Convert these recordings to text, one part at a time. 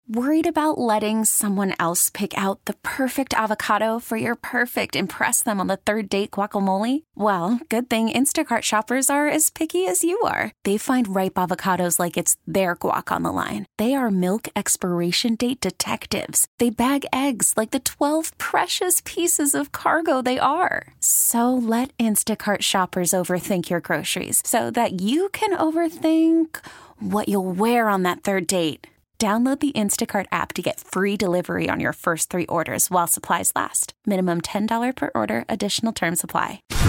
Worried about letting someone else pick out the perfect avocado for your perfect impress them on the third date guacamole? Well, good thing Instacart shoppers are as picky as you are. They find ripe avocados like it's their guac on the line. They are milk expiration date detectives. They bag eggs like the 12 precious pieces of cargo they are. So let Instacart shoppers overthink your groceries so that you can overthink what you'll wear on that third date. Download the Instacart app to get free delivery on your first 3 orders while supplies last. Minimum $10 per order. Additional terms apply. This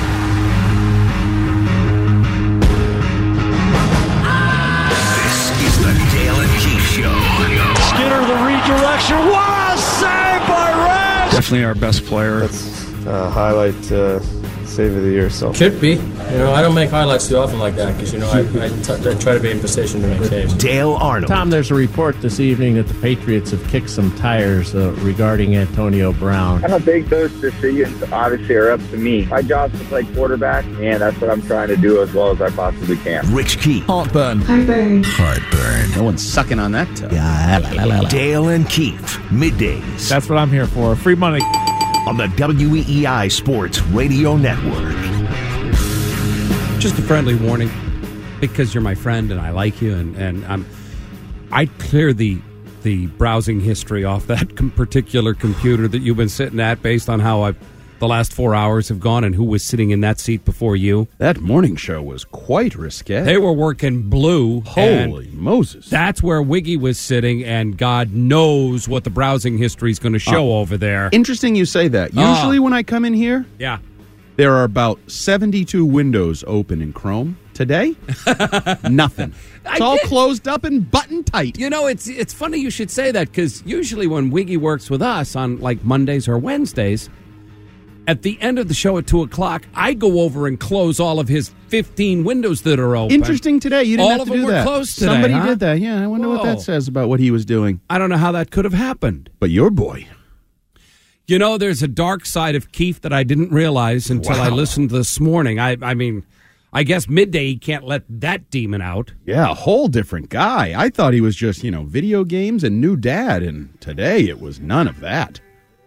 is the Dale and Keith Show. Skinner, the redirection. Wow, saved by Rash! Definitely our best player. That's a highlight save of the year. So could be. I don't make highlights too often like that because, I try to be in position to make saves. Dale Arnold. Tom, there's a report this evening that the Patriots have kicked some tires regarding Antonio Brown. I don't think those decisions obviously are up to me. My job is to play quarterback, and that's what I'm trying to do as well as I possibly can. Rich Keith. Heartburn. Heartburn. No one's sucking on that toe. Dale and Keith. Middays. That's what I'm here for. Free money. On the WEEI Sports Radio Network. Just a friendly warning, because you're my friend and I like you, and I'd clear the browsing history off that particular computer that you've been sitting at based on how the last 4 hours have gone and who was sitting in that seat before you. That morning show was quite risque. They were working blue. Holy Moses. That's where Wiggy was sitting, and God knows what the browsing history is going to show over there. Interesting you say that. Usually when I come in here, yeah, there are about 72 windows open in Chrome. Today, nothing. It's all closed up and button tight. It's funny you should say that, because usually when Wiggy works with us on like Mondays or Wednesdays, at the end of the show at 2 o'clock, I go over and close all of his 15 windows that are open. Interesting today. You didn't all have to of them do were that. Closed today, Somebody huh? did that. Yeah, I wonder what that says about what he was doing. I don't know how that could have happened. But your boy. There's a dark side of Keith that I didn't realize until I listened this morning. I mean, I guess midday he can't let that demon out. Yeah, a whole different guy. I thought he was just, video games and new dad, and today it was none of that.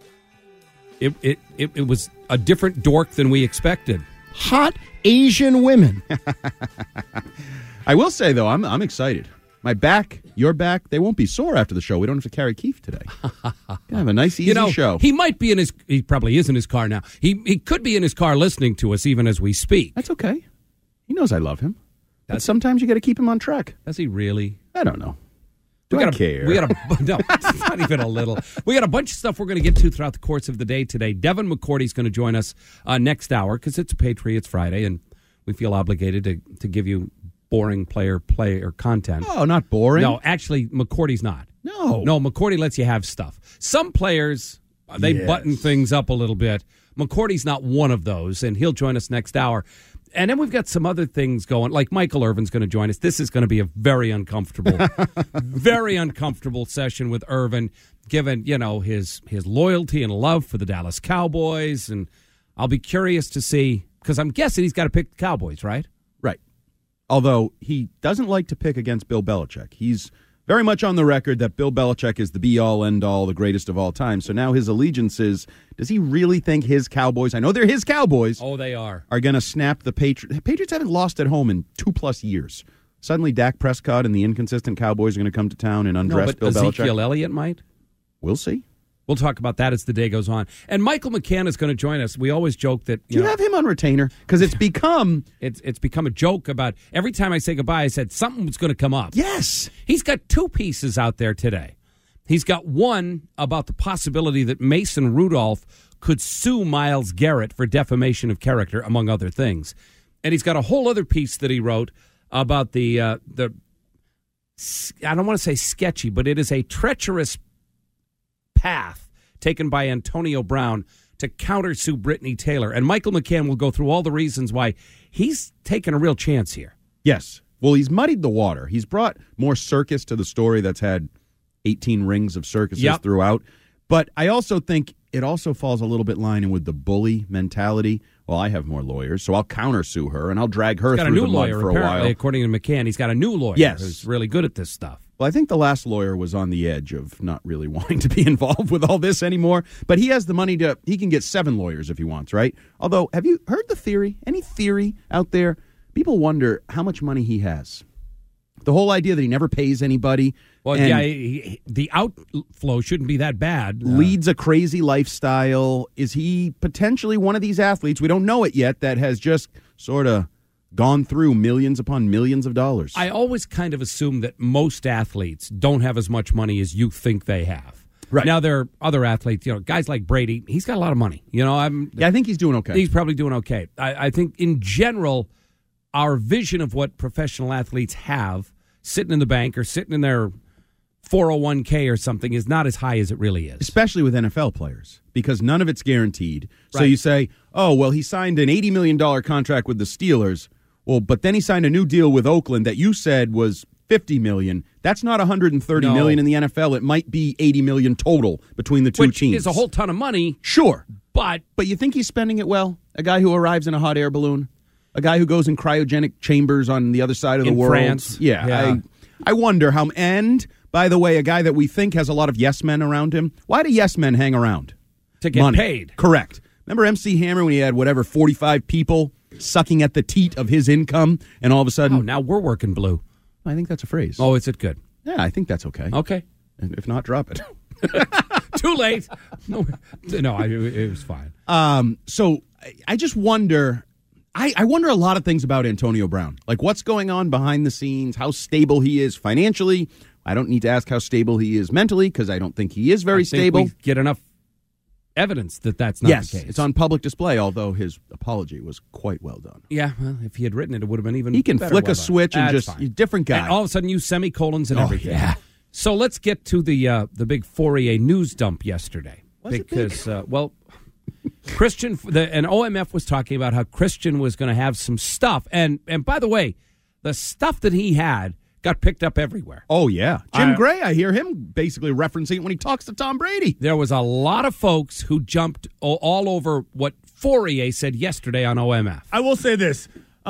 It was a different dork than we expected. Hot Asian women. I will say, though, I'm excited. My back, your back, they won't be sore after the show. We don't have to carry Keith today. Have a nice, easy show. He might be he probably is in his car now. He could be in his car listening to us even as we speak. That's okay. He knows I love him. But sometimes you got to keep him on track. Does he really? I don't know. I care? No, it's not even a little. We got a bunch of stuff we're going to get to throughout the course of the day today. Devin McCourty's going to join us next hour because it's a Patriots Friday, and we feel obligated to give you boring player content. Oh, not boring. No, actually, McCourty's not. No, McCourty lets you have stuff. Some players, they button things up a little bit. McCourty's not one of those, and he'll join us next hour. And then we've got some other things going, like Michael Irvin's going to join us. This is going to be a very uncomfortable session with Irvin, given, his loyalty and love for the Dallas Cowboys. And I'll be curious to see, because I'm guessing he's got to pick the Cowboys, right? Right. Although he doesn't like to pick against Bill Belichick. He's very much on the record that Bill Belichick is the be-all, end-all, the greatest of all time. So now his allegiance is, does he really think his Cowboys, I know they're his Cowboys. Oh, they are going to snap the Patriots. The Patriots haven't lost at home in 2+ years. Suddenly Dak Prescott and the inconsistent Cowboys are going to come to town and undress Bill Belichick. Ezekiel Elliott might? We'll see. We'll talk about that as the day goes on. And Michael McCann is going to join us. We always joke that... Do you have him on retainer? Because it's become... It's become a joke about... Every time I say goodbye, I said something was going to come up. Yes. He's got 2 pieces out there today. He's got one about the possibility that Mason Rudolph could sue Myles Garrett for defamation of character, among other things. And he's got a whole other piece that he wrote about the I don't want to say sketchy, but it is a treacherous path taken by Antonio Brown to countersue Brittany Taylor. And Michael McCann will go through all the reasons why he's taken a real chance here. Yes. Well, he's muddied the water. He's brought more circus to the story that's had 18 rings of circuses throughout. But I also think it also falls a little bit line with the bully mentality. Well, I have more lawyers, so I'll countersue her, and I'll drag her through the mud for a while. According to McCann, he's got a new lawyer who's really good at this stuff. Well, I think the last lawyer was on the edge of not really wanting to be involved with all this anymore. But he has the money he can get 7 lawyers if he wants, right? Although, have you heard the theory? Any theory out there? People wonder how much money he has. The whole idea that he never pays anybody. Well, the outflow shouldn't be that bad. Leads a crazy lifestyle. Is he potentially one of these athletes, we don't know it yet, that has just sort of gone through millions upon millions of dollars? I always kind of assume that most athletes don't have as much money as you think they have. Right. Now, there are other athletes, guys like Brady, he's got a lot of money. I think he's doing okay. He's probably doing okay. I think in general, our vision of what professional athletes have sitting in the bank or sitting in their 401k or something is not as high as it really is. Especially with NFL players, because none of it's guaranteed. So Right. you say, oh, well, he signed an $80 million contract with the Steelers. Well, but then he signed a new deal with Oakland that you said was $50 million. That's not $130 million in the NFL. It might be $80 million total between the two teams. Which is a whole ton of money. Sure. But you think he's spending it well? A guy who arrives in a hot air balloon? A guy who goes in cryogenic chambers on the other side of the world? France. Yeah. I wonder how. And, by the way, a guy that we think has a lot of yes men around him. Why do yes men hang around? To get paid. Correct. Remember MC Hammer when he had 45 people sucking at the teat of his income, and all of a sudden... Oh, now we're working blue. I think that's a phrase. Oh, is it good? Yeah, I think that's okay. Okay. And if not, drop it. Too late. No, it was fine. So I just wonder... I wonder a lot of things about Antonio Brown. Like what's going on behind the scenes, how stable he is financially. I don't need to ask how stable he is mentally because I don't think he is very stable. We get enough evidence that that's not the case. It's on public display, although his apology was quite well done. Yeah, well, if he had written it, it would have been even He can better flick well a done. switch and That's just fine. different guy. And all of a sudden use semicolons and everything. Yeah. So let's get to the big Fourier news dump yesterday. Was it because, Christian, and OMF was talking about how Christian was going to have some stuff. And by the way, the stuff that he had got picked up everywhere. Oh, yeah. Jim Gray, I hear him basically referencing it when he talks to Tom Brady. There was a lot of folks who jumped all over what Fourier said yesterday on OMF. I will say this.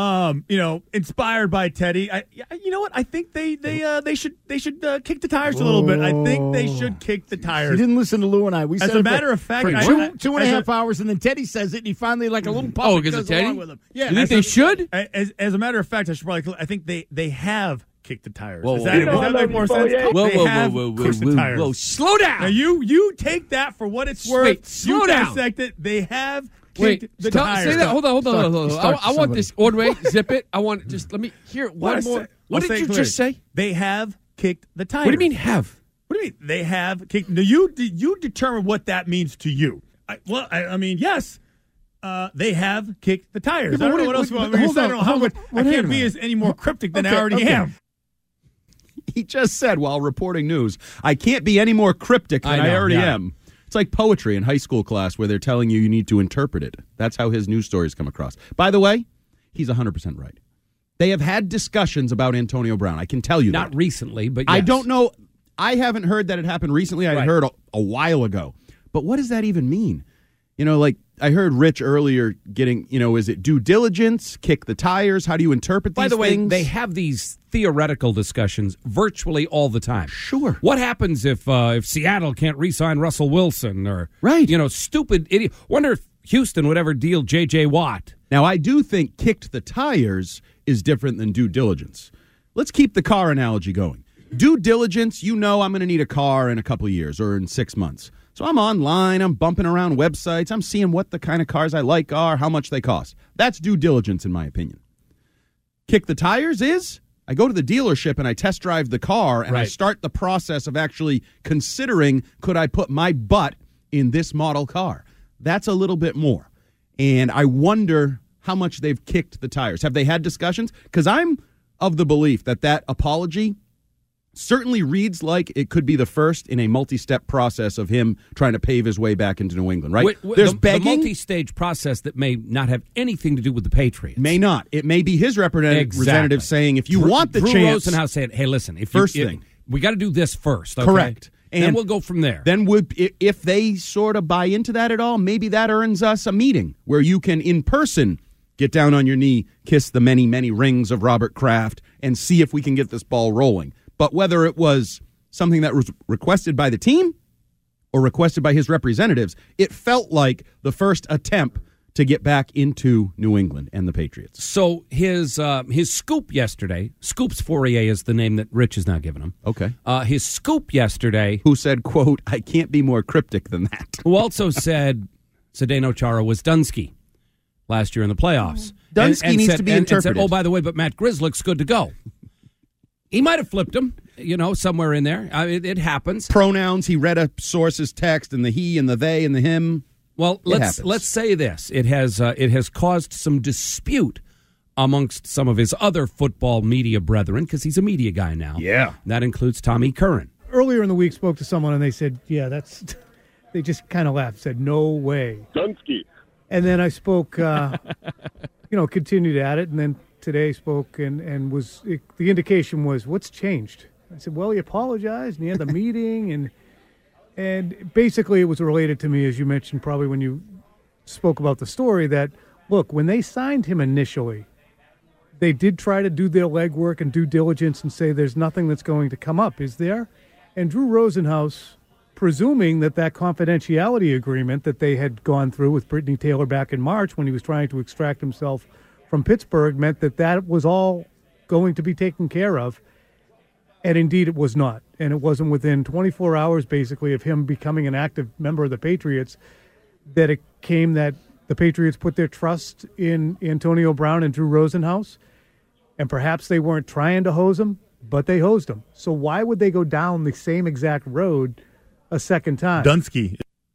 Inspired by Teddy. You know what? I think they should kick the tires a little bit. I think they should kick the tires. You didn't listen to Lou and I. We said as a matter of fact, for two and a half hours, and then Teddy says it, and he finally like a little puppet because of Teddy? along with him. Yeah, You think they should? As a matter of fact, I should probably. I think they have kicked the tires. Whoa, Does that make more sense? Whoa, Kicked the tires. whoa! Slow down. Now you take that for what it's worth. Wait, slow you down. dissect it. They have. Wait, the tires. say that. Hold on. I want this. Ordway, zip it. I want just let me hear one more. What did you just say? They have kicked the tires. What do you mean have? What do you mean they have kicked? Now you determine what that means to you. I mean, yes. They have kicked the tires. Yeah, I don't know what else you want me to say. I don't know how much. I can't be any more cryptic than I already am. He just said while reporting news, I can't be any more cryptic than I already am. It's like poetry in high school class where they're telling you need to interpret it. That's how his news stories come across. By the way, he's 100% right. They have had discussions about Antonio Brown. I can tell you Not that. recently, but yes. I don't know. I haven't heard that it happened recently. I heard a while ago. But what does that even mean? Like I heard Rich earlier getting, is it due diligence, kick the tires? How do you interpret these things? By the way, they have these theoretical discussions virtually all the time. Sure. What happens if Seattle can't re-sign Russell Wilson or, stupid idiot? Wonder if Houston would ever deal J.J. Watt. Now, I do think kicked the tires is different than due diligence. Let's keep the car analogy going. Due diligence, I'm going to need a car in a couple of years or in 6 months. So I'm online, I'm bumping around websites, I'm seeing what the kind of cars I like are, how much they cost. That's due diligence, in my opinion. Kick the tires is, I go to the dealership and I test drive the car and I start the process of actually considering, could I put my butt in this model car? That's a little bit more. And I wonder how much they've kicked the tires. Have they had discussions? Because I'm of the belief that apology certainly reads like it could be the first in a multi-step process of him trying to pave his way back into New England, right? There's begging. The multi-stage process that may not have anything to do with the Patriots. May not. It may be his representative saying, if you want the Drew chance. Rosenhaus said, hey, listen, thing. We got to do this first. Okay? Correct. And And then we'll go from there. Then if they sort of buy into that at all, maybe that earns us a meeting where you can, in person, get down on your knee, kiss the many, many rings of Robert Kraft, and see if we can get this ball rolling. But whether it was something that was requested by the team or requested by his representatives, it felt like the first attempt to get back into New England and the Patriots. So his scoop yesterday, Scoops Fourier is the name that Rich has now given him. Okay. His scoop yesterday. Who said, quote, I can't be more cryptic than that. Who also said Zdeno Chara was Dunsky last year in the playoffs. Dunsky needs to be interpreted. And said, oh, by the way, but Matt Grizz looks good to go. He might have flipped him, somewhere in there. It happens. Pronouns, he read a source's text, and the he and the they and the him. Well, let's say this. It has caused some dispute amongst some of his other football media brethren, because he's a media guy now. Yeah. That includes Tommy Curran. Earlier in the week, spoke to someone, and they said, yeah, they just kind of laughed, said, no way. Dunsky. And then I spoke, continued at it, and then today spoke, and the indication was, what's changed? I said, well, he apologized, and he had the meeting, and basically it was related to me, as you mentioned probably when you spoke about the story, that, look, when they signed him initially, they did try to do their legwork and due diligence and say there's nothing that's going to come up, is there? And Drew Rosenhaus, presuming that confidentiality agreement that they had gone through with Brittany Taylor back in March when he was trying to extract himself from Pittsburgh, meant that was all going to be taken care of. And indeed it was not. And it wasn't within 24 hours, basically, of him becoming an active member of the Patriots that it came that the Patriots put their trust in Antonio Brown and Drew Rosenhaus. And perhaps they weren't trying to hose him, but they hosed him. So why would they go down the same exact road a second time? Dunsky.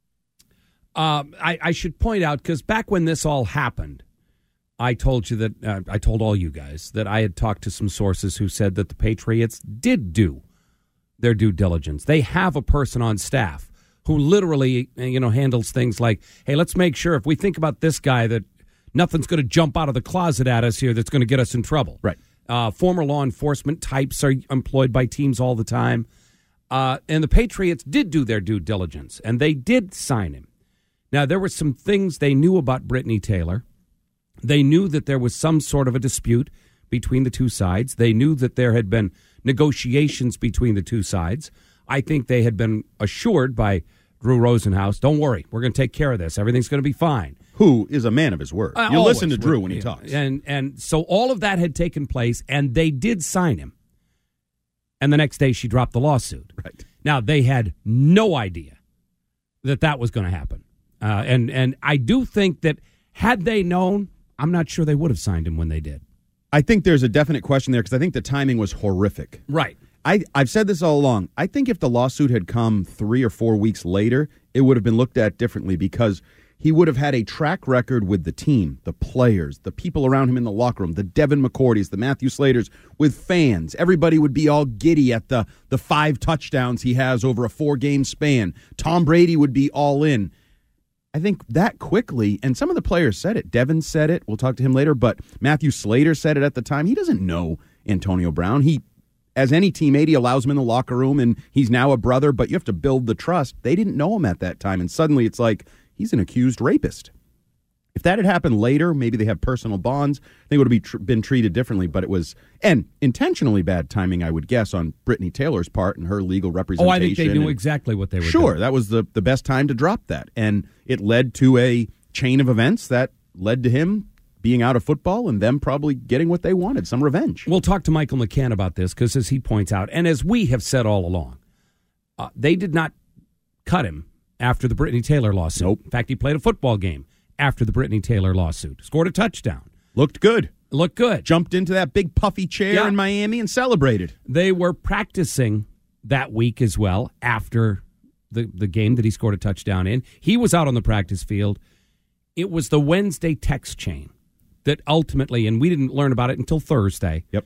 I should point out, because back when this all happened, I told you that I told all you guys that I had talked to some sources who said that the Patriots did do their due diligence. They have a person on staff who literally, handles things like, hey, let's make sure if we think about this guy that nothing's going to jump out of the closet at us here that's going to get us in trouble. Right. Former law enforcement types are employed by teams all the time. And the Patriots did do their due diligence, and they did sign him. Now, there were some things they knew about Brittany Taylor. They knew that there was some sort of a dispute between the two sides. They knew that there had been negotiations between the two sides. I think they had been assured by Drew Rosenhaus, don't worry, we're going to take care of this. Everything's going to be fine. Who is a man of his word. You listen to Drew when he talks. And so all of that had taken place, and they did sign him. And the next day she dropped the lawsuit. Right. Now, they had no idea that was going to happen. And I do think that had they known, I'm not sure they would have signed him when they did. I think there's a definite question there because I think the timing was horrific. Right. I've said this all along. I think if the lawsuit had come 3 or 4 weeks later, it would have been looked at differently because he would have had a track record with the team, the players, the people around him in the locker room, the Devin McCourtys, the Matthew Slaters, with fans. Everybody would be all giddy at the 5 touchdowns he has over a 4-game span. Tom Brady would be all in. I think that quickly, and some of the players said it. Devin said it. We'll talk to him later, but Matthew Slater said it at the time. He doesn't know Antonio Brown. He, as any teammate, he allows him in the locker room, and he's now a brother, but you have to build the trust. They didn't know him at that time, and suddenly it's like he's an accused rapist. If that had happened later, maybe they have personal bonds, they would have been treated differently, but it was, and intentionally bad timing, I would guess, on Brittany Taylor's part and her legal representation. Oh, I think they knew exactly what they were doing. Sure, that was the best time to drop that, and it led to a chain of events that led to him being out of football and them probably getting what they wanted, some revenge. We'll talk to Michael McCann about this because, as he points out, and as we have said all along, they did not cut him after the Brittany Taylor lawsuit. Nope. In fact, he played a football game after the Brittany Taylor lawsuit. Scored a touchdown. Looked good. Jumped into that big puffy chair in Miami and celebrated. They were practicing that week as well after the game that he scored a touchdown in. He was out on the practice field. It was the Wednesday text chain that ultimately, and we didn't learn about it until Thursday. Yep.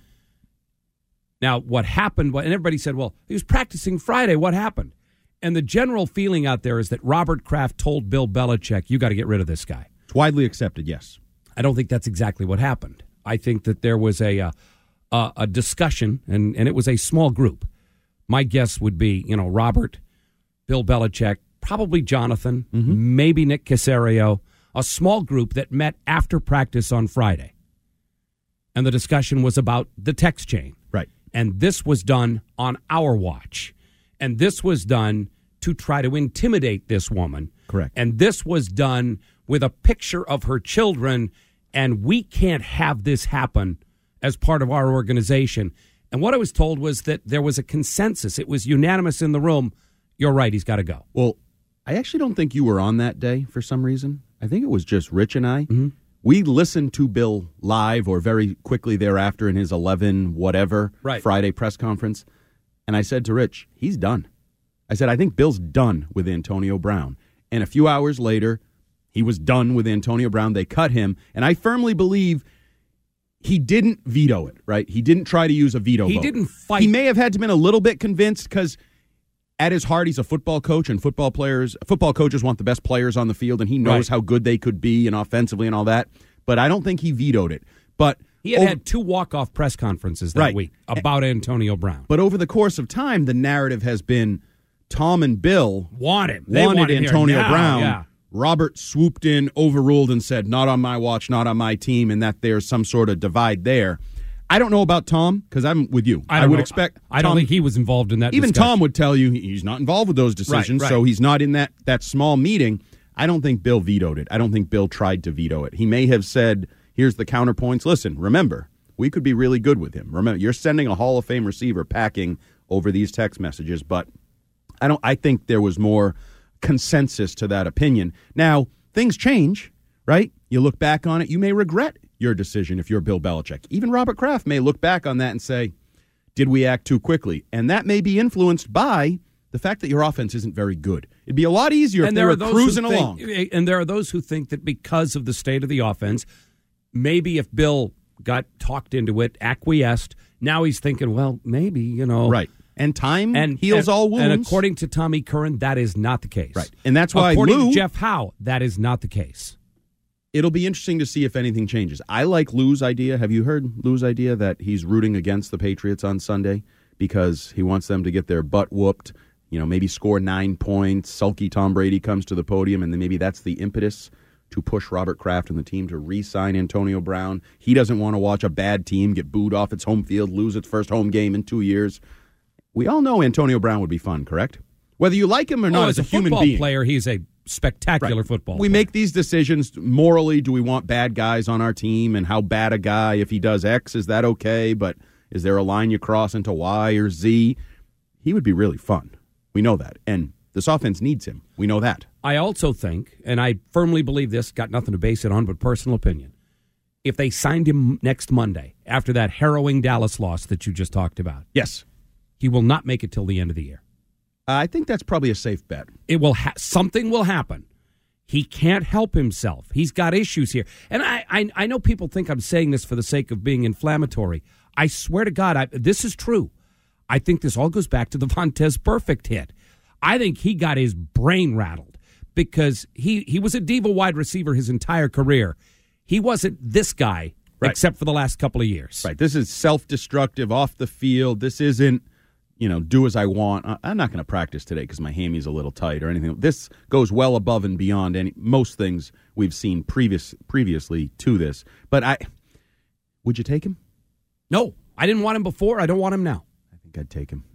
Now, what happened, and everybody said, well, he was practicing Friday. What happened? And the general feeling out there is that Robert Kraft told Bill Belichick, you got to get rid of this guy. It's widely accepted, yes. I don't think that's exactly what happened. I think that there was a discussion, and it was a small group. My guess would be, Robert, Bill Belichick, probably Jonathan, maybe Nick Caserio, a small group that met after practice on Friday. And the discussion was about the text chain. Right. And this was done on our watch. And this was done to try to intimidate this woman. Correct. And this was done with a picture of her children, and we can't have this happen as part of our organization. And what I was told was that there was a consensus. It was unanimous in the room. You're right, he's got to go. Well, I actually don't think you were on that day for some reason. I think it was just Rich and I. Mm-hmm. We listened to Bill live or very quickly thereafter in his 11 whatever Friday press conference. And I said to Rich, he's done. I said, I think Bill's done with Antonio Brown. And a few hours later, he was done with Antonio Brown. They cut him. And I firmly believe he didn't veto it, right? He didn't try to use a veto vote. He didn't fight. He may have had to been a little bit convinced because at his heart, he's a football coach, and football coaches want the best players on the field, and he knows how good they could be and offensively and all that. But I don't think he vetoed it. But he had 2 walk-off press conferences that week about Antonio Brown. But over the course of time, the narrative has been Tom and Bill wanted Antonio Brown. Yeah. Robert swooped in, overruled, and said, not on my watch, not on my team, and that there's some sort of divide there. I don't know about Tom, because I'm with you. I don't think he was involved in that Even discussion. Tom would tell you he's not involved with those decisions, so he's not in that small meeting. I don't think Bill vetoed it. I don't think Bill tried to veto it. He may have said, here's the counterpoints. Listen, remember, we could be really good with him. Remember, you're sending a Hall of Fame receiver packing over these text messages, but I think there was more consensus to that opinion. Now, things change, right? You look back on it, you may regret your decision if you're Bill Belichick. Even Robert Kraft may look back on that and say, did we act too quickly? And that may be influenced by the fact that your offense isn't very good. It'd be a lot easier if they were cruising along. And there are those who think that because of the state of the offense, maybe if Bill got talked into it, acquiesced, now he's thinking, well, maybe, Right. And time heals all wounds. And according to Tommy Curran, that is not the case. Right. And that's why according to Jeff Howe, that is not the case. It'll be interesting to see if anything changes. I like Lou's idea. Have you heard Lou's idea that he's rooting against the Patriots on Sunday because he wants them to get their butt whooped, maybe score 9 points, sulky Tom Brady comes to the podium, and then maybe that's the impetus to push Robert Kraft and the team to re-sign Antonio Brown. He doesn't want to watch a bad team get booed off its home field, lose its first home game in 2 years. We all know Antonio Brown would be fun, correct? Whether you like him or not as a human being. Player, he's a spectacular football player. We make these decisions morally. Do we want bad guys on our team? And how bad a guy, if he does X, is that okay? But is there a line you cross into Y or Z? He would be really fun. We know that. And this offense needs him. We know that. I also think, and I firmly believe this, got nothing to base it on but personal opinion, if they signed him next Monday after that harrowing Dallas loss that you just talked about. Yes. He will not make it till the end of the year. I think that's probably a safe bet. It will something will happen. He can't help himself. He's got issues here. And I know people think I'm saying this for the sake of being inflammatory. I swear to God, this is true. I think this all goes back to the Vontaze Burfict hit. I think he got his brain rattled because he was a diva wide receiver his entire career. He wasn't this guy except for the last couple of years. Right. This is self-destructive off the field. This isn't, do as I want. I'm not going to practice today because my hammy's a little tight or anything. This goes well above and beyond most things we've seen previously to this. But would you take him? No, I didn't want him before. I don't want him now. I think I'd take him.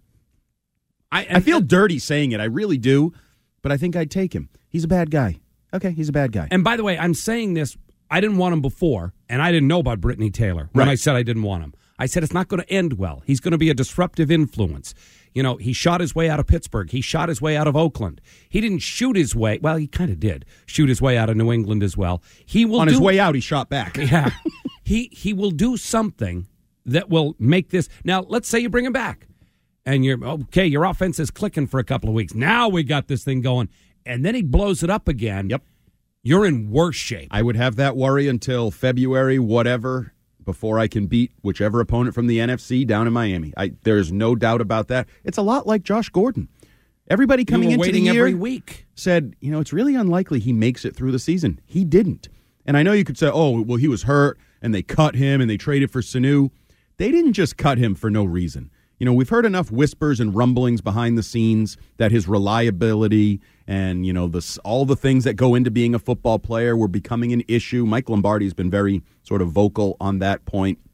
I feel dirty saying it. I really do. But I think I'd take him. He's a bad guy. Okay, he's a bad guy. And by the way, I'm saying this. I didn't want him before, and I didn't know about Brittany Taylor when I said I didn't want him. I said it's not going to end well. He's going to be a disruptive influence. He shot his way out of Pittsburgh. He shot his way out of Oakland. He didn't shoot his way. Well, he kind of did shoot his way out of New England as well. His way out, he shot back. Yeah. He will do something that will make this. Now, let's say you bring him back, and your offense is clicking for a couple of weeks. Now we got this thing going, and then he blows it up again. Yep. You're in worse shape. I would have that worry until February, whatever, before I can beat whichever opponent from the NFC down in Miami. There's no doubt about that. It's a lot like Josh Gordon. Everybody coming into the year every week said, it's really unlikely he makes it through the season. He didn't. And I know you could say, oh, well, he was hurt, and they cut him, and they traded for Sanu. They didn't just cut him for no reason. We've heard enough whispers and rumblings behind the scenes that his reliability and, all the things that go into being a football player were becoming an issue. Mike Lombardi's been very sort of vocal on that point.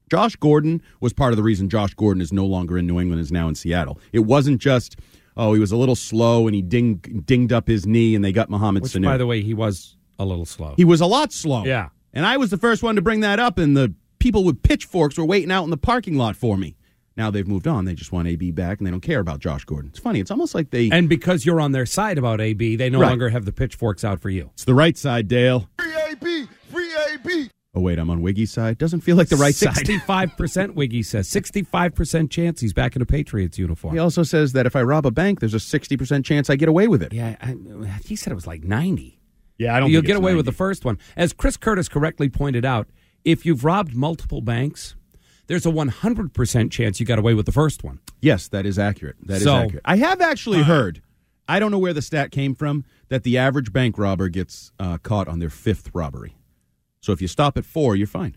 Josh Gordon was part of the reason Josh Gordon is no longer in New England, is now in Seattle. It wasn't just, he was a little slow and he dinged up his knee and they got Mohamed Sanu. By the way, he was a little slow. He was a lot slow. Yeah. And I was the first one to bring that up, and the people with pitchforks were waiting out in the parking lot for me. Now they've moved on. They just want AB back, and they don't care about Josh Gordon. It's funny. It's almost like they... And because you're on their side about AB, they no longer have the pitchforks out for you. It's the right side, Dale. Free AB! Free AB! Oh, wait, I'm on Wiggy's side? Doesn't feel like the right side. 65%, Wiggy says. 65% chance he's back in a Patriots uniform. He also says that if I rob a bank, there's a 60% chance I get away with it. Yeah, he said it was like 90. Yeah, I don't You'll think get it's away 90. with the first one. As Chris Curtis correctly pointed out, if you've robbed multiple banks, there's a 100% chance you got away with the first one. Yes, that is accurate. That is accurate. I have actually heard, I don't know where the stat came from, that the average bank robber gets caught on their fifth robbery. So if you stop at 4, you're fine.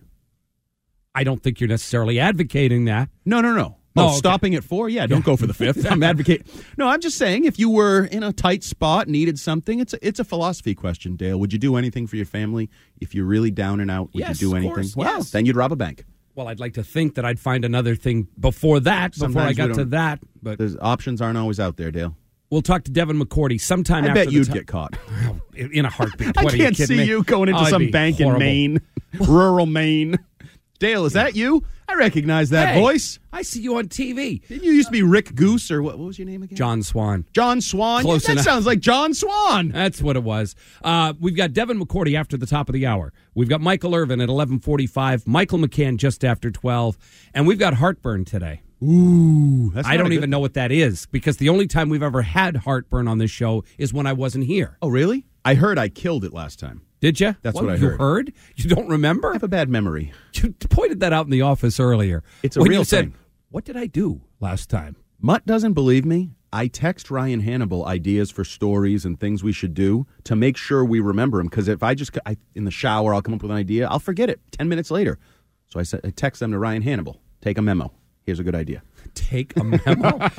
I don't think you're necessarily advocating that. No. Stopping at 4? Yeah, don't go for the 5th. I'm advocating. No, I'm just saying if you were in a tight spot, needed something, it's a philosophy question, Dale. Would you do anything for your family? If you're really down and out, would you do anything? Course, well, yes. Then you'd rob a bank. Well, I'd like to think that I'd find another thing before that, before I got to that. But the options aren't always out there, Dale. We'll talk to Devin McCourty sometime I after bet you'd get caught. In a heartbeat. I What, are you can't kidding see me? you going into some bank in Maine, rural Maine. Dale, is that you? I recognize that voice. I see you on TV. Didn't you used to be Rick Goose, or what was your name again? John Swan. John Swan? Close that enough. sounds like John Swan. That's what it was. We've got Devin McCourty after the top of the hour. We've got Michael Irvin at 11:45, Michael McCann just after 12, and we've got heartburn today. Ooh, I don't even know what that is, because the only time we've ever had heartburn on this show is when I wasn't here. Oh, really? I heard I killed it last time. Did you? That's what I You heard. heard? You don't remember? I have a bad memory. You pointed that out in the office earlier. It's a when real you said, thing. What did I do last time? Mutt doesn't believe me. I text Ryan Hannibal ideas for stories and things we should do to make sure we remember them. Because if I in the shower, I'll come up with an idea, I'll forget it 10 minutes later. So I text them to Ryan Hannibal. Take a memo. Here's a good idea. Take a memo.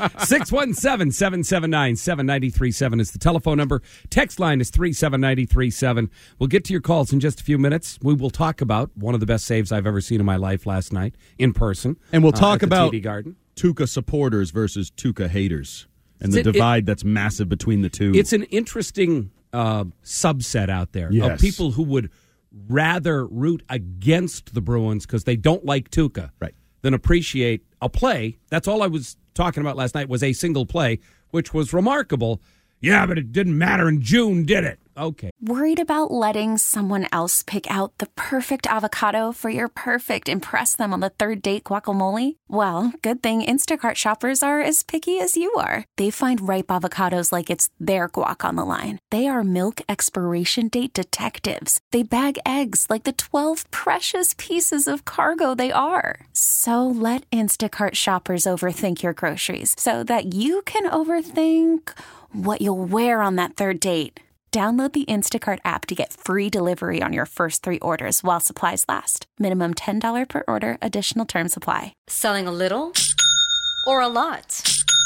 617-779-7937 is the telephone number. Text line is 37937. We'll get to your calls in just a few minutes. We will talk about one of the best saves I've ever seen in my life last night in person. And we'll talk at the about TD Garden. Tuca supporters versus Tuca haters and the divide that's massive between the two. It's an interesting subset out there of people who would rather root against the Bruins because they don't like Tuca than appreciate a play. That's all I was talking about last night was a single play, which was remarkable. Yeah, but it didn't matter in June, did it? Okay. Worried about letting someone else pick out the perfect avocado for your perfect impress them on the third date guacamole? Well, good thing Instacart shoppers are as picky as you are. They find ripe avocados like it's their guac on the line. They are milk expiration date detectives. They bag eggs like the 12 precious pieces of cargo they are. So let Instacart shoppers overthink your groceries so that you can overthink what you'll wear on that third date. Download the Instacart app to get free delivery on your first 3 orders while supplies last. Minimum $10 per order. Additional terms apply. Selling a little or a lot?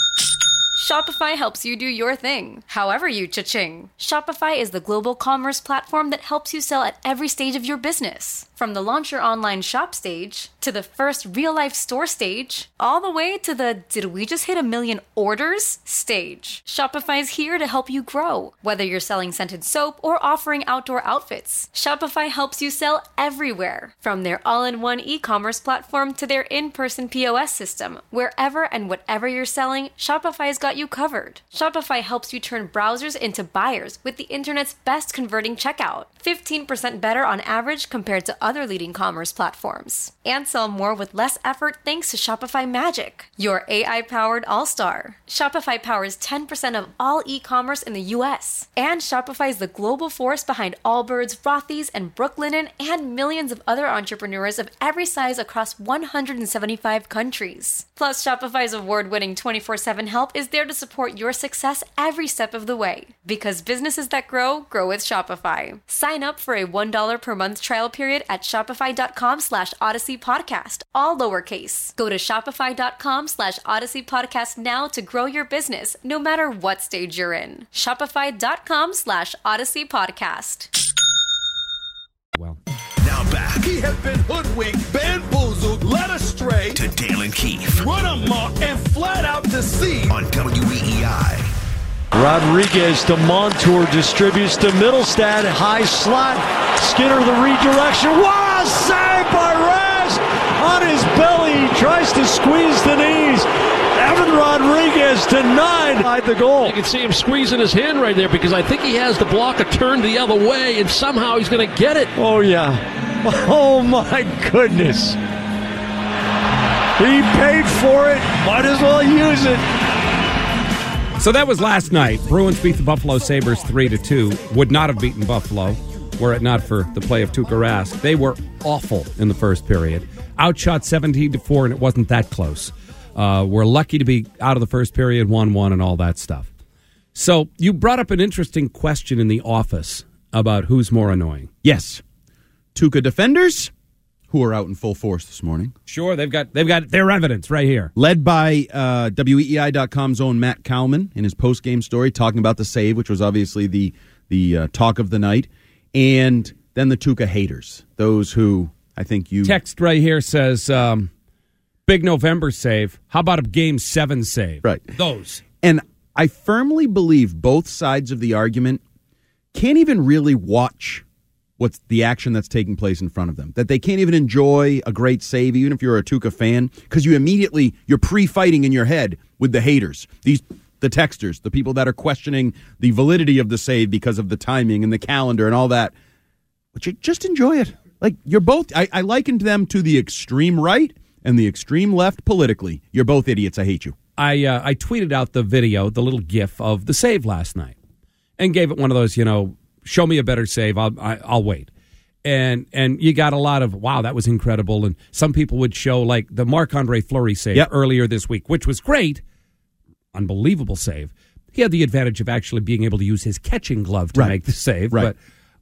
Shopify helps you do your thing, however you cha-ching. Shopify is the global commerce platform that helps you sell at every stage of your business. From the launch your online shop stage, to the first real-life store stage, all the way to the did we just hit 1 million orders stage. Shopify's here to help you grow. Whether you're selling scented soap or offering outdoor outfits, Shopify helps you sell everywhere. From their all-in-one e-commerce platform to their in-person POS system, wherever and whatever you're selling, Shopify's got you covered. Shopify helps you turn browsers into buyers with the internet's best converting checkout. 15% better on average compared to other leading commerce platforms. And sell more with less effort thanks to Shopify Magic, your AI-powered all-star. Shopify powers 10% of all e-commerce in the U.S. And Shopify is the global force behind Allbirds, Rothy's, and Brooklinen, and millions of other entrepreneurs of every size across 175 countries. Plus, Shopify's award-winning 24/7 help is there to support your success every step of the way. Because businesses that grow with Shopify. Sign up for a $1 per month trial period at shopify.com/Odyssey Podcast, all lowercase. Go to shopify.com/Odyssey Podcast now to grow your business, no matter what stage you're in. Shopify.com/Odyssey Podcast. Well, now back. He has been hoodwinked, bamboozled, led astray, to Dale and Keefe. run amok, and flat out deceived. On WEEI. Rodriguez to Montour, distributes to Middlestad, high slot. Skinner the redirection. What a save by Raz! On his belly, he tries to squeeze the knees. Evan Rodriguez denied the goal. You can see him squeezing his hand right there because I think he has the blocker turned the other way and somehow he's going to get it. Oh, yeah. Oh, my goodness. He paid for it. Might as well use it. So that was last night. Bruins beat the Buffalo Sabres 3-2. Would not have beaten Buffalo were it not for the play of Tuukka Rask. They were awful in the first period. Outshot 17-4, and it wasn't that close. We're lucky to be out of the first period, 1-1 and all that stuff. So you brought up an interesting question in the office about who's more annoying. Yes. Tuukka defenders, who are out in full force this morning. Sure, they've got their evidence right here. Led by WEEI.com's own Matt Kalman in his post-game story, talking about the save, which was obviously the talk of the night. And then the Tuukka haters, those who I think you... Text right here says, big November save. How about a Game 7 save? Right. Those. And I firmly believe both sides of the argument can't even really watch what's the action that's taking place in front of them. That they can't even enjoy a great save, even if you're a Tuukka fan, because you're pre-fighting in your head with the haters, the texters, the people that are questioning the validity of the save because of the timing and the calendar and all that. But you just enjoy it. Like, you're both, I likened them to the extreme right and the extreme left politically. You're both idiots. I hate you. I tweeted out the video, the little gif of the save last night, and gave it one of those, show me a better save, I'll wait. And you got a lot of, wow, that was incredible. And some people would show, like, the Marc-Andre Fleury save earlier this week, which was great. Unbelievable save. He had the advantage of actually being able to use his catching glove to make the save. Right.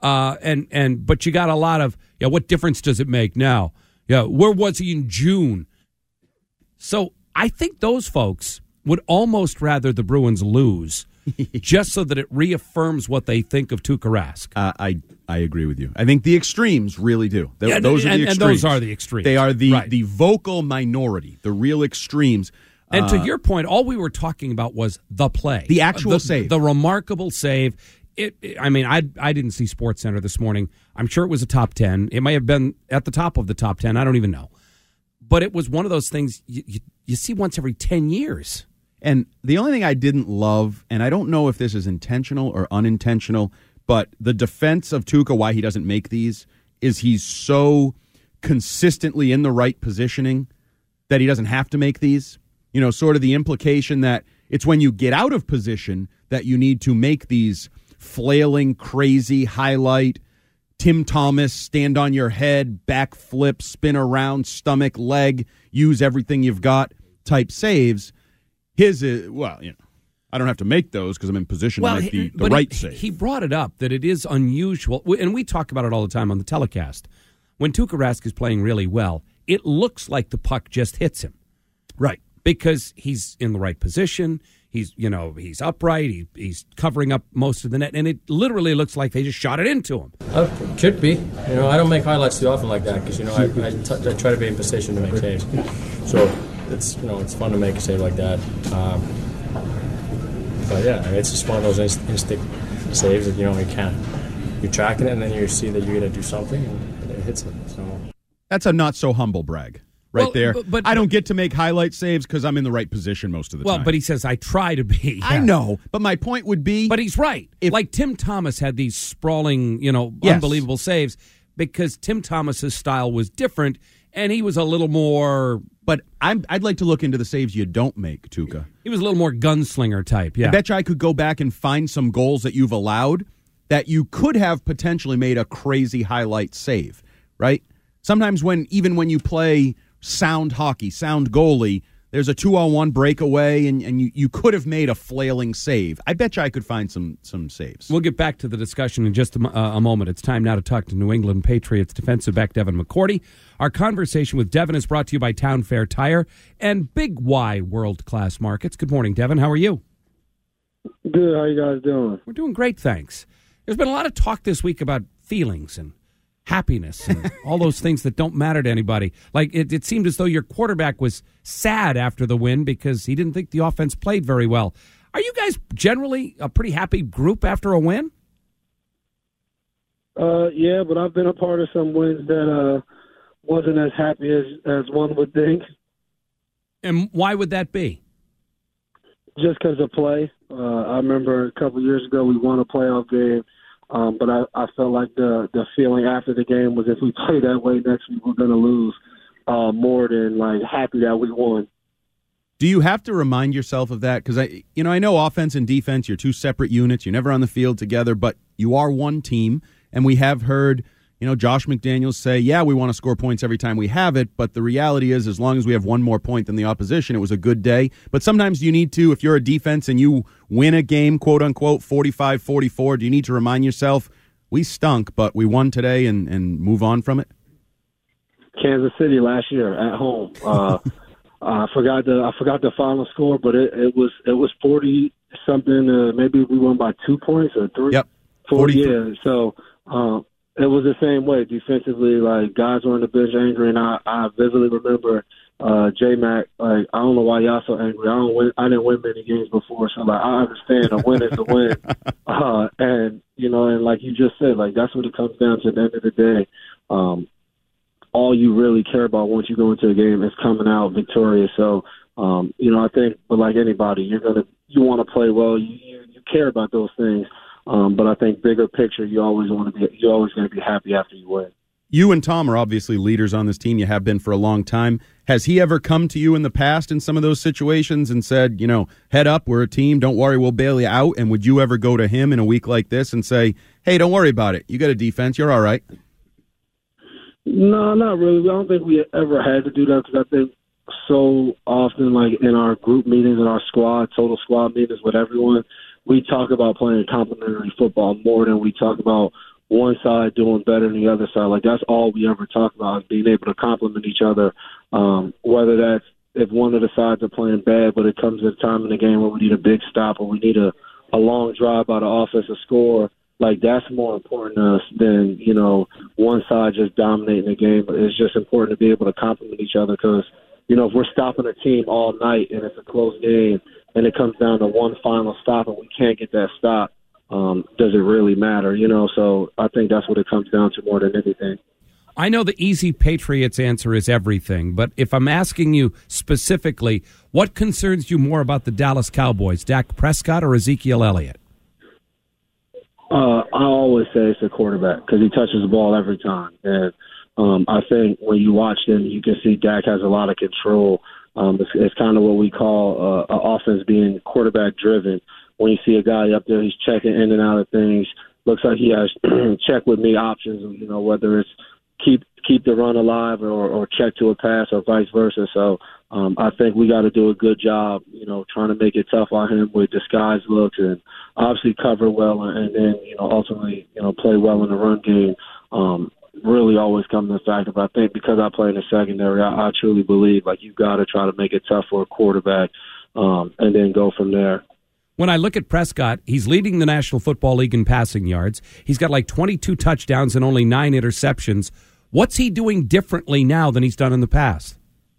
But you got a lot of, what difference does it make now? Yeah, where was he in June? So I think those folks would almost rather the Bruins lose just so that it reaffirms what they think of Tuukka Rask. I agree with you. I think the extremes really do. Those are the extremes. And those are the extremes. They are the vocal minority, the real extremes. And to your point, all we were talking about was the play. The actual save. The remarkable save. I didn't see SportsCenter this morning. I'm sure it was a top 10. It may have been at the top of the top 10. I don't even know. But it was one of those things you see once every 10 years. And the only thing I didn't love, and I don't know if this is intentional or unintentional, but the defense of Tuukka, why he doesn't make these, is he's so consistently in the right positioning that he doesn't have to make these. Sort of the implication that it's when you get out of position that you need to make these flailing, crazy highlight, Tim Thomas, stand on your head, back flip, spin around, stomach, leg, use everything you've got type saves. His is, I don't have to make those because I'm in position to make the right save. He brought it up that it is unusual, and we talk about it all the time on the telecast. When Tuukka Rask is playing really well, it looks like the puck just hits him. Right. Because he's in the right position. He's upright. He's covering up most of the net, and it literally looks like they just shot it into him. Could be. I don't make highlights too often like that because I try to be in position to make saves. So it's fun to make a save like that. But yeah, it's just one of those instinct saves that you're tracking it and then you see that you're gonna do something and it hits it. So that's a not so humble brag. There. But I don't get to make highlight saves because I'm in the right position most of the time. Well, but he says, I try to be. I know. But my point would be... But he's right. Like Tim Thomas had these sprawling, unbelievable saves because Tim Thomas's style was different and he was a little more... But I'd like to look into the saves you don't make, Tuukka. He was a little more gunslinger type, yeah. I bet you I could go back and find some goals that you've allowed that you could have potentially made a crazy highlight save, right? Sometimes when you play... sound hockey, sound goalie, there's a 2-on-1 breakaway, and you could have made a flailing save. I bet you I could find some saves. We'll get back to the discussion in just a moment. It's time now to talk to New England Patriots defensive back Devin McCourty. Our conversation with Devin is brought to you by Town Fair Tire and Big Y World-Class Markets. Good morning, Devin. How are you? Good. How you guys doing? We're doing great, thanks. There's been a lot of talk this week about feelings and happiness and all those things that don't matter to anybody. Like it seemed as though your quarterback was sad after the win because he didn't think the offense played very well. Are you guys generally a pretty happy group after a win? Yeah, but I've been a part of some wins that wasn't as happy as one would think. And why would that be? Just because of play. I remember a couple years ago we won a playoff game, but I felt like the feeling after the game was if we play that way next week, we're going to lose more than like happy that we won. Do you have to remind yourself of that? Because I know offense and defense, you're two separate units. You're never on the field together, but you are one team. And we have heard, Josh McDaniels say, yeah, we want to score points every time we have it. But the reality is, as long as we have one more point than the opposition, it was a good day. But sometimes you need to, if you're a defense and you win a game, quote unquote, 45-44, do you need to remind yourself, we stunk, but we won today and move on from it? Kansas City last year at home. I forgot the final score, but it was 40 something. Maybe we won by 2 points or 3. Yep. 40. Yeah. So it was the same way defensively. Like guys were on the bench angry, and I vividly remember J-Mac. Like I don't know why y'all so angry. I didn't win many games before, so like I understand a win is a win. And and like you just said, like that's what it comes down to at the end of the day. All you really care about once you go into a game is coming out victorious. So, I think, but like anybody, you want to play well. You care about those things. But I think bigger picture, you're always going to be happy after you win. You and Tom are obviously leaders on this team. You have been for a long time. Has he ever come to you in the past in some of those situations and said, head up, we're a team, don't worry, we'll bail you out? And would you ever go to him in a week like this and say, hey, don't worry about it, you got a defense, you're all right? No, not really. I don't think we ever had to do that because I think so often, like in our group meetings, in our total squad meetings with everyone, we talk about playing complementary football more than we talk about one side doing better than the other side. Like that's all we ever talk about is being able to complement each other. Whether that's if one of the sides are playing bad, but it comes at a time in the game where we need a big stop or we need a long drive by the offensive score. Like that's more important to us than one side just dominating the game. But it's just important to be able to complement each other because if we're stopping a team all night and it's a close game and it comes down to one final stop and we can't get that stop, does it really matter? So I think that's what it comes down to more than anything. I know the easy Patriots answer is everything, but if I'm asking you specifically, what concerns you more about the Dallas Cowboys, Dak Prescott or Ezekiel Elliott? I always say it's a quarterback because he touches the ball every time. And I think when you watch him, you can see Dak has a lot of control. It's kind of what we call an offense being quarterback-driven. When you see a guy up there, he's checking in and out of things. Looks like he has check-with-me options, whether it's keep the run alive or check to a pass or vice versa. So I think we got to do a good job, trying to make it tough on him with disguised looks and obviously cover well and then, ultimately, play well in the run game. Really always come to the fact but I think because I play in the secondary, I truly believe like you got to try to make it tough for a quarterback and then go from there. When I look at Prescott, he's leading the National Football League in passing yards. He's got like 22 touchdowns and only 9 interceptions. What's he doing differently now than he's done in the past?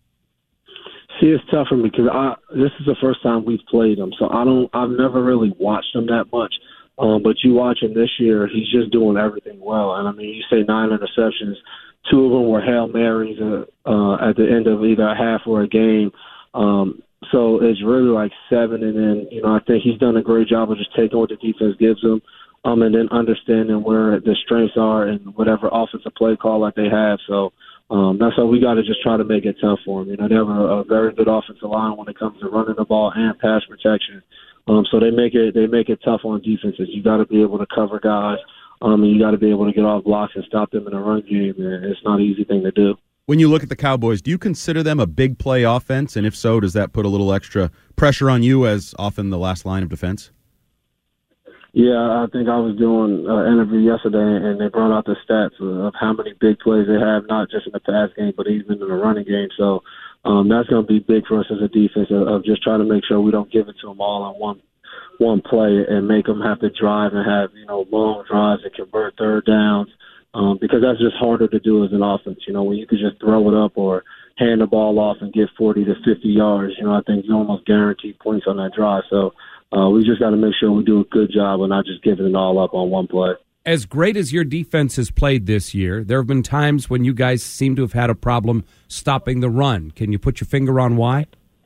See, it's tough for me because this is the first time we've played him, so I've never really watched him that much. But you watch him this year, he's just doing everything well. And, you say 9 interceptions. 2 of them were Hail Marys at the end of either a half or a game. So it's really like 7. And then, I think he's done a great job of just taking what the defense gives him and then understanding where the strengths are and whatever offensive play call that they have. So that's why we got to just try to make it tough for him. They have a very good offensive line when it comes to running the ball and pass protection. So they make it tough on defenses. You got to be able to cover guys, and you got to be able to get off blocks and stop them in the run game. And it's not an easy thing to do. When you look at the Cowboys, do you consider them a big play offense? And if so, does that put a little extra pressure on you as often the last line of defense? Yeah, I think I was doing an interview yesterday, and they brought out the stats of how many big plays they have, not just in the pass game, but even in the running game. So that's going to be big for us as a defense of just trying to make sure we don't give it to them all on one play and make them have to drive and have long drives and convert third downs because that's just harder to do as an offense. When you could just throw it up or hand the ball off and get 40 to 50 yards, I think you almost guarantee points on that drive. So we just got to make sure we do a good job of not just giving it all up on one play. As great as your defense has played this year, there have been times when you guys seem to have had a problem stopping the run. Can you put your finger on why?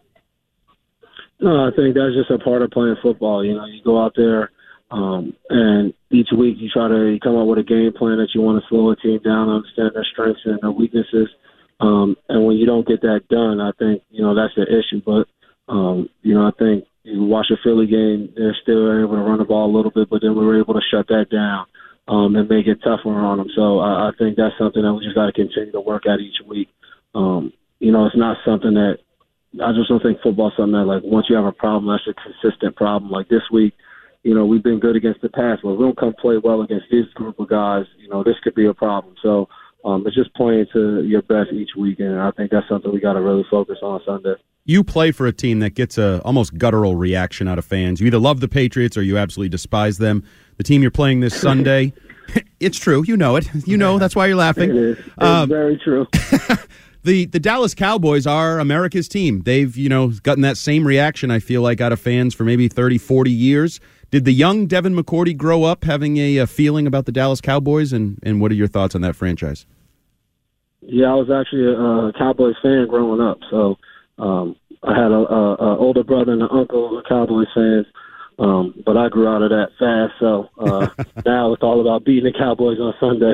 No, I think that's just a part of playing football. You go out there and each week you try to come up with a game plan that you want to slow a team down, understand their strengths and their weaknesses. And when you don't get that done, I think, that's the issue. But, I think you watch a Philly game, they're still able to run the ball a little bit, but then we were able to shut that down and make it tougher on them. So I think that's something that we just got to continue to work at each week. It's not something that I just don't think football is something that, like, once you have a problem, that's a consistent problem. Like this week, we've been good against the pass, but if we don't come play well against this group of guys, this could be a problem. So it's just playing to your best each week, and I think that's something we got to really focus on Sunday. You play for a team that gets a almost guttural reaction out of fans. You either love the Patriots or you absolutely despise them. The team you're playing this Sunday, it's true. You know it. That's why you're laughing. It is. It's very true. The Dallas Cowboys are America's team. They've, gotten that same reaction, I feel like, out of fans for maybe 30, 40 years. Did the young Devin McCourty grow up having a feeling about the Dallas Cowboys, and what are your thoughts on that franchise? Yeah, I was actually a Cowboys fan growing up, so I had an older brother and an uncle who were Cowboys fans, but I grew out of that fast, so now it's all about beating the Cowboys on Sunday.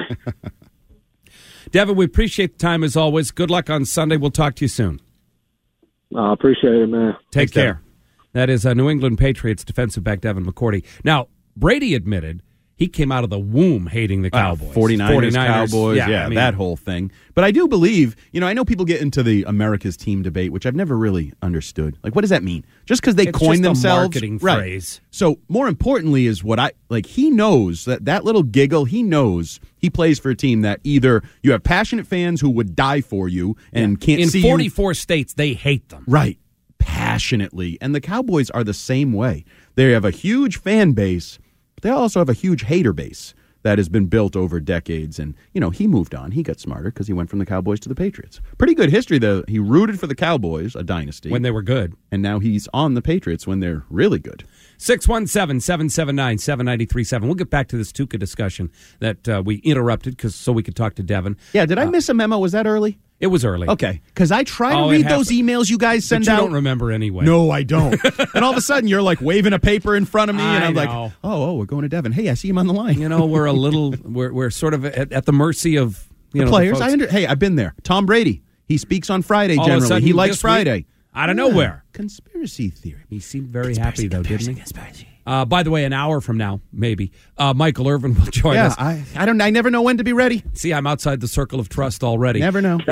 Devin, we appreciate the time as always. Good luck on Sunday. We'll talk to you soon. I appreciate it, man. Take care. Devin. That is New England Patriots defensive back Devin McCourty. Now, Brady admitted he came out of the womb hating the Cowboys. 49ers, Cowboys, that whole thing. But I do believe, I know people get into the America's team debate, which I've never really understood. Like, what does that mean? Just because they coined themselves? A marketing phrase. So, more importantly is he knows that little giggle, he knows he plays for a team that either you have passionate fans who would die for you and can't see you. In 44 states, they hate them. Right. Passionately. And the Cowboys are the same way. They have a huge fan base. They also have a huge hater base that has been built over decades. And, he moved on. He got smarter because he went from the Cowboys to the Patriots. Pretty good history, though. He rooted for the Cowboys, a dynasty. When they were good. And now he's on the Patriots when they're really good. 617-779-7937. We'll get back to this Tuca discussion that we interrupted so we could talk to Devin. Yeah, did I miss a memo? Was that early? It was early. Okay, because I try to read those emails you guys send out. You don't remember anyway. No, I don't. And all of a sudden, you're like waving a paper in front of me, and I'm like, oh, we're going to Devin. Hey, I see him on the line. We're a little, we're sort of at the mercy of the players. Hey, I've been there. Tom Brady, he speaks on Friday generally. He likes Friday. Out of nowhere. Conspiracy theory. He seemed very happy, though, didn't he? Conspiracy. By the way, an hour from now, maybe, Michael Irvin will join us. I never know when to be ready. See, I'm outside the circle of trust already. Never know.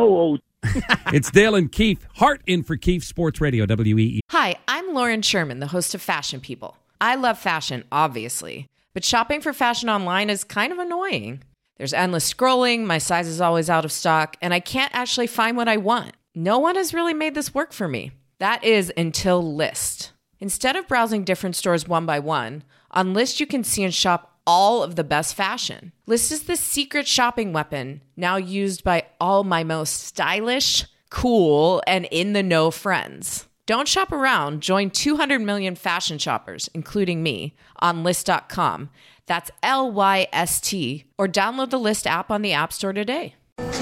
It's Dale and Keith. Hart in for Keith, Sports Radio, WEE. Hi, I'm Lauren Sherman, the host of Fashion People. I love fashion, obviously, but shopping for fashion online is kind of annoying. There's endless scrolling, my size is always out of stock, and I can't actually find what I want. No one has really made this work for me. That is until Lyst. Instead of browsing different stores one by one, on Lyst you can see and shop all of the best fashion. Lyst is the secret shopping weapon now used by all my most stylish, cool, and in-the-know friends. Don't shop around. Join 200 million fashion shoppers, including me, on Lyst.com. That's Lyst, or download the Lyst app on the App Store today.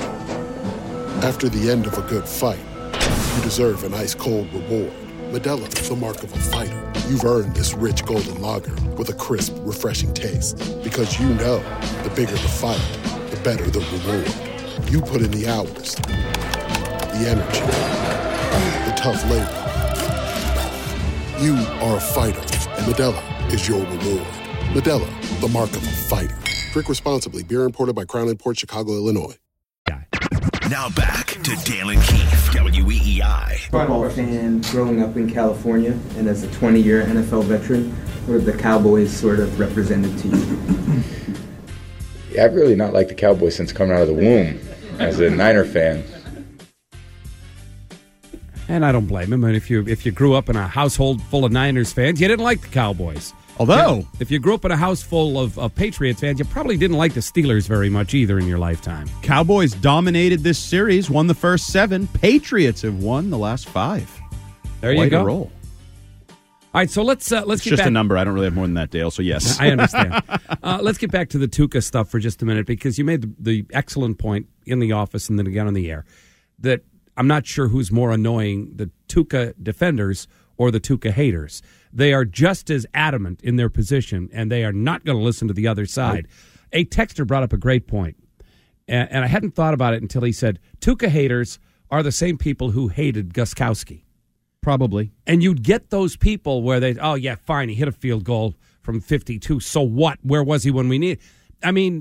After the end of a good fight, you deserve an ice-cold reward. Modelo is the mark of a fighter. You've earned this rich golden lager with a crisp, refreshing taste. Because you know, the bigger the fight, the better the reward. You put in the hours, the energy, the tough labor. You are a fighter, and Modelo is your reward. Modelo, the mark of a fighter. Drink responsibly. Beer imported by Crown Imports, Chicago, Illinois. Now back to Dale and Keith, WEEI. Football fan growing up in California, and as a 20-year NFL veteran, what have the Cowboys sort of represented to you? Yeah, I've really not liked the Cowboys since coming out of the womb as a Niner fan. And I don't blame him. And if you grew up in a household full of Niners fans, you didn't like the Cowboys. Although, if you grew up in a house full of Patriots fans, you probably didn't like the Steelers very much either in your lifetime. Cowboys dominated this series, won the first 7. Patriots have won the last 5. There you go. A roll. All right, so let's it's get just back. a number. I don't really have more than that, Dale. So yes, I understand. Let's get back to the Tuukka stuff for just a minute, because you made the excellent point in the office and then again on the air that I'm not sure who's more annoying, the Tuukka defenders or the Tuukka haters. They are just as adamant in their position, and they are not going to listen to the other side. A texter brought up a great point, and I hadn't thought about it until he said, Tuukka haters are the same people who hated Gostkowski. Probably. And you'd get those people where they, oh, yeah, fine, he hit a field goal from 52. So what? Where was he when we needed? I mean,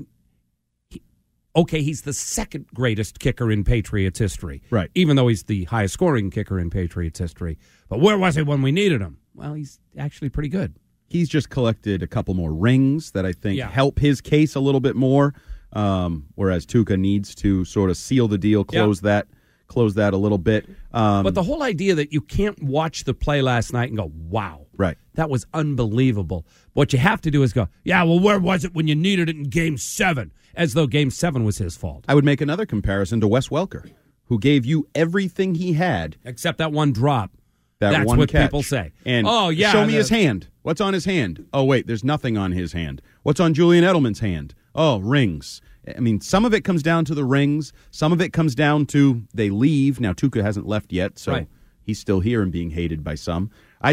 he's the second greatest kicker in Patriots history. Right. Even though he's the highest scoring kicker in Patriots history. But where was he when we needed him? Well, he's actually pretty good. He's just collected a couple more rings that I think help his case a little bit more, whereas Tuukka needs to sort of seal the deal, close that a little bit. But the whole idea that you can't watch the play last night and go, wow, right, that was unbelievable. What you have to do is go, yeah, well, where was it when you needed it in Game 7? As though Game 7 was his fault. I would make another comparison to Wes Welker, who gave you everything he had. Except that one drop. That's what catch. People say. And yeah, show me his hand. What's on his hand? Oh, wait, there's nothing on his hand. What's on Julian Edelman's hand? Oh, rings. I mean, some of it comes down to the rings. Some of it comes down to they leave. Now, Tuukka hasn't left yet, so he's still here and being hated by some. I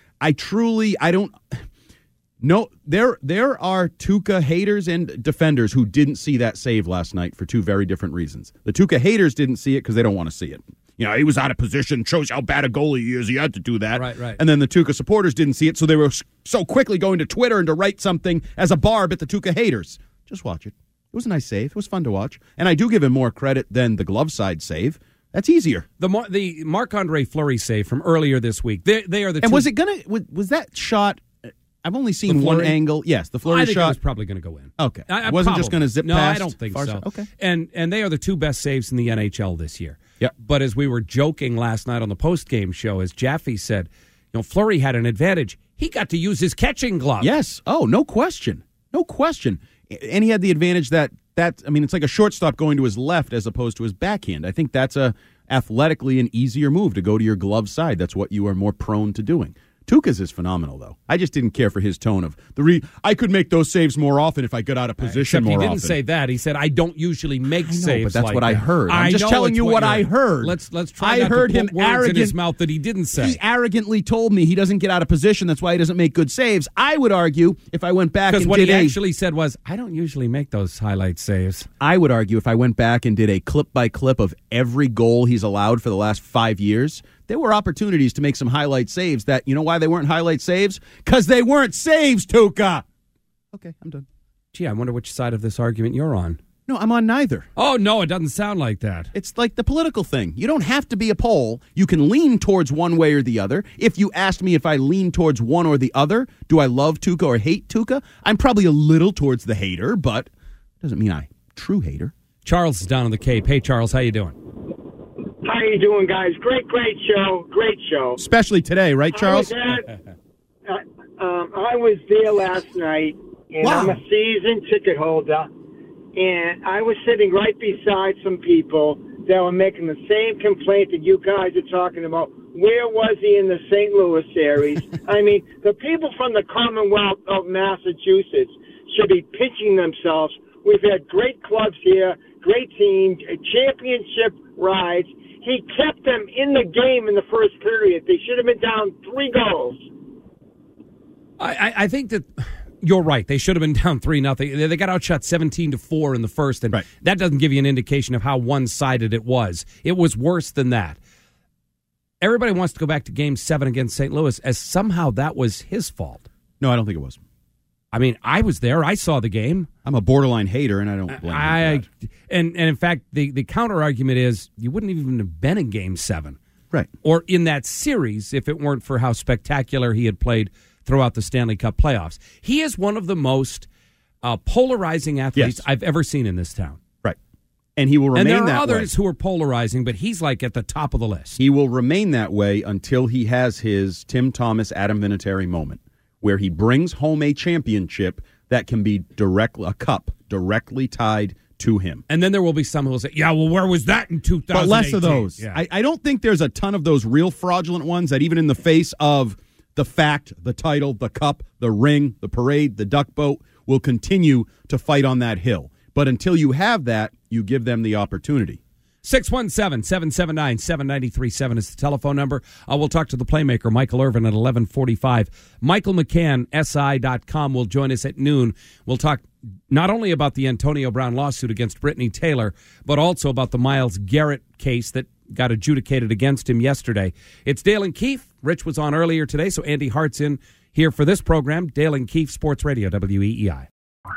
don't... No, there are Tuukka haters and defenders who didn't see that save last night for two very different reasons. The Tuukka haters didn't see it because they don't want to see it. You know, he was out of position, shows how bad a goalie he is. He had to do that. Right. And then the Tuukka supporters didn't see it, so they were so quickly going to Twitter and to write something as a barb at the Tuukka haters. Just watch it. It was a nice save. It was fun to watch. And I do give him more credit than the glove side save. That's easier. The Marc-Andre Fleury save from earlier this week. They are the two. And was that shot... I've only seen one angle. Yes, the Fleury shot. I think shot it was probably going to go in. Okay. It wasn't just going to zip past? No, I don't think so. Okay. And they are the two best saves in the NHL this year. Yep. But as we were joking last night on the post-game show, as Jaffe said, Fleury had an advantage. He got to use his catching glove. Yes. Oh, no question. No question. And he had the advantage that it's like a shortstop going to his left as opposed to his backhand. I think that's athletically an easier move to go to your glove side. That's what you are more prone to doing. Tuukka's is phenomenal, though. I just didn't care for his tone of I could make those saves more often if I got out of position more often. He didn't say that. He said, I don't usually make saves. But that's like what that. I heard. I'm just telling you what I heard. Let's try not to put words in his mouth that he didn't say. He arrogantly told me he doesn't get out of position. That's why he doesn't make good saves. I would argue if I went back and did what he actually said was, I don't usually make those highlight saves. I would argue if I went back and did a clip-by-clip of every goal he's allowed for the last 5 years, there were opportunities to make some highlight saves that, you know why they weren't highlight saves? Because they weren't saves, Tuukka. Okay, I'm done. Gee, I wonder which side of this argument you're on. No, I'm on neither. Oh, no, it doesn't sound like that. It's like the political thing. You don't have to be a pole. You can lean towards one way or the other. If you asked me if I lean towards one or the other, do I love Tuukka or hate Tuukka? I'm probably a little towards the hater, but doesn't mean I'm a true hater. Charles is down on the Cape. Hey, Charles, how you doing? How you doing, guys? Great show. Great show. Especially today, right, Charles? I was there last night, and I'm a season ticket holder, and I was sitting right beside some people that were making the same complaint that you guys are talking about. Where was he in the St. Louis series? I mean, the people from the Commonwealth of Massachusetts should be pinching themselves. We've had great clubs here, great teams, championship rides. He kept them in the game in the first period. They should have been down 3 goals. I think that you're right. They should have been down 3-0. They got outshot 17-4 in the first, and that doesn't give you an indication of how one-sided it was. It was worse than that. Everybody wants to go back to Game 7 against St. Louis as somehow that was his fault. No, I don't think it was. I mean, I was there. I saw the game. I'm a borderline hater, and I don't blame him for that. And in fact, the counter-argument is you wouldn't even have been in Game 7. Right. Or in that series if it weren't for how spectacular he had played throughout the Stanley Cup playoffs. He is one of the most polarizing athletes I've ever seen in this town. Right. And he will remain that way. And there are others who are polarizing, but he's like at the top of the list. He will remain that way until he has his Tim Thomas, Adam Vinatieri moment, where he brings home a championship that can be a cup directly tied to him. And then there will be some who will say, yeah, well, where was that in 2018? But less of those. Yeah. I don't think there's a ton of those real fraudulent ones that even in the face of the fact, the title, the cup, the ring, the parade, the duck boat will continue to fight on that hill. But until you have that, you give them the opportunity. 617-779-7937 is the telephone number. We'll talk to the playmaker, Michael Irvin, at 11:45. Michael McCann, SI.com, will join us at noon. We'll talk not only about the Antonio Brown lawsuit against Brittany Taylor, but also about the Myles Garrett case that got adjudicated against him yesterday. It's Dale and Keefe. Rich was on earlier today, so Andy Hart's in here for this program. Dale and Keefe, Sports Radio, WEEI.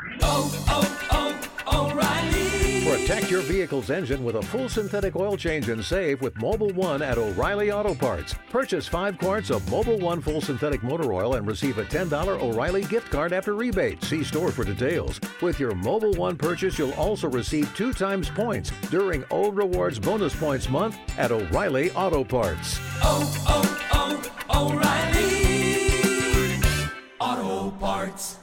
Protect your vehicle's engine with a full synthetic oil change and save with Mobil 1 at O'Reilly Auto Parts. Purchase 5 quarts of Mobil 1 full synthetic motor oil and receive a $10 O'Reilly gift card after rebate. See store for details. With your Mobil 1 purchase, you'll also receive 2 times points during O Rewards Bonus Points Month at O'Reilly Auto Parts. O'Reilly Auto Parts.